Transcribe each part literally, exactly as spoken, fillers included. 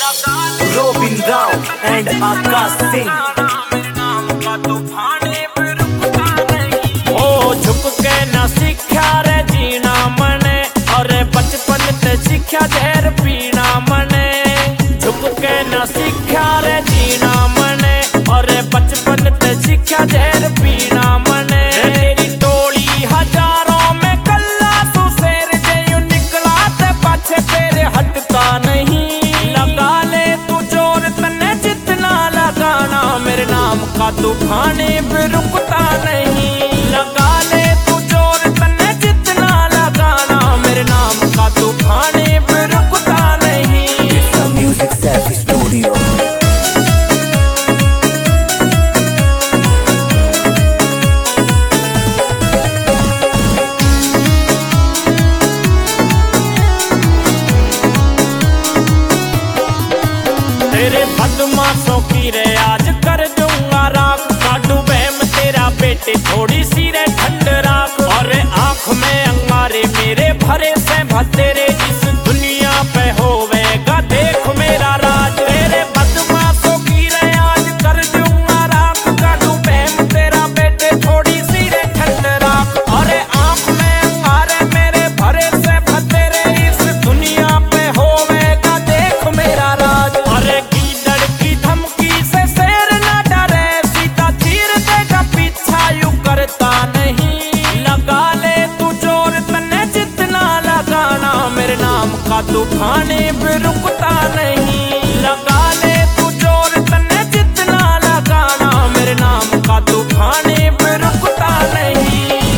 Robin Rao and Akash Singh। ओ झुक के न सीखा रे जीना मने, और बचपन ते सीखा जहर पीना मने। झुक के न सीखा रे जीना मने, और बचपन ते सीखा जहर पीना मने। तेरी टोली हजारों में कल्ला तू शेर जयू निकला ते पाछे तेरे हटता नहीं। लगा ले तू जोर तने जितना लगाना, मेरे नाम का तूफाने भी रुकता नहीं। लगा ले तू जोर तने जितना लगाना, मेरे नाम का तूफाने भी रुकता नहीं। It's a Music Savvy Studio। तेरे बदमाशों की रे आज कर दूंगा राख, काटू बहम तेरा बेटे थोड़ी सी रे ठंड राख। और आंख में अंगारे मेरे भरे से भतेरे, इस दुनिया पे होवेगा देख मेरा राज। तेरे बदमाशों की रे आज कर दूंगा राख, काटू बहम तेरा बेटे थोड़ी सी रे ठंड राख। और आंख में अंगारे मेरे भरे से भतेरे, इस दुनिया पे होवेगा देख मेरा राज। और कीचड़ की धमकी से शेर न डरे, सीधा चीर देगा पीछा यूं करता नहीं। लगा ले तू जोर तने जितना लगाना, मेरे नाम का तूफाने भी रुकता नहीं। लगा ले तू जोर तने जितना लगाना, मेरे नाम का तूफाने भी रुकता नहीं।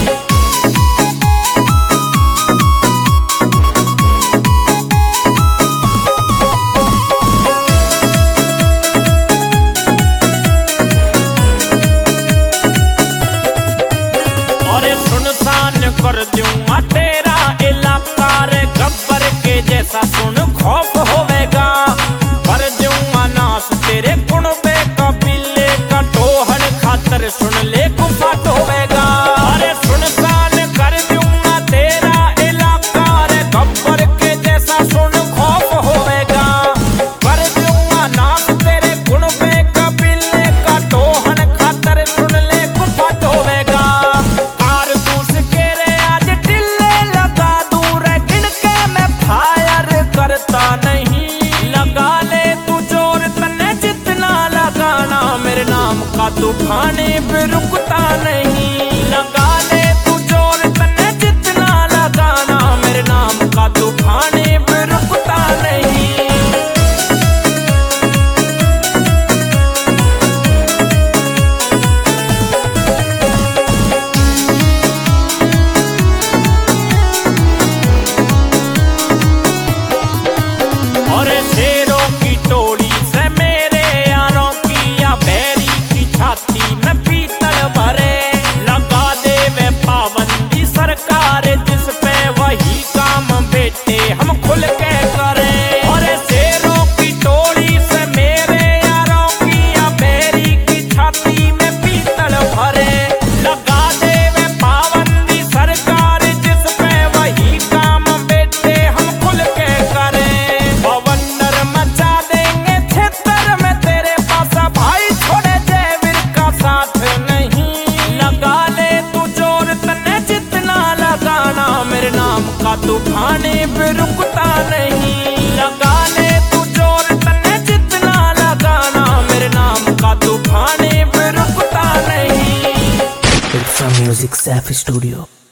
और सुनसान कर दूंगा तेरा इलाका रे, गब्बर के जैसा सुन खौफ होवेगा। कर दूंगा नाश तेरे कुणबे कबीले का, टोहन खातर सुन ले गुफा टोवेगा। अरे सुनसान कर दूंगा तेरा इलाका रे, गब्बर के जैसा सुन खौफ होवेगा। कर दूंगा नाश तेरे कुणबे कबीले का, टोहन खातर सुन ले गुफा टोवेगा। करता नहीं। लगा ले तू जोर तने जितना लगाना, मेरे नाम का तूफाने भी रुकता नहीं। लगा ले तू जोर तने जितना लगाना, मेरे नाम का तूफाने भी रुकता नहीं। और शेरों की टोली से मेरे यारों की, या बैरी की छाती में पीतल भरे। लगा दे वे पाबंदी सरकार जिस पे, वही काम बेटे हम खुल के करें। और शेरों की टोली से मेरे यारों की, या बैरी की छाती में पीतल भरे। लगा दे वे पाबंदी सरकार जिस पे, वही काम बेटे हम खुल के करें। बवंडर मचा देंगे क्षेत्र में तेरे पास, भाई छोड़े जयवीर का साथ नहीं। लगा ले तू जोर तने जितना लगाना, मेरे नाम का तूफाने भी रुकता नहीं। लगा ले तू जोर तने जितना लगाना, मेरे नाम का तूफाने भी रुकता नहीं। It's a Music Savvy Studio।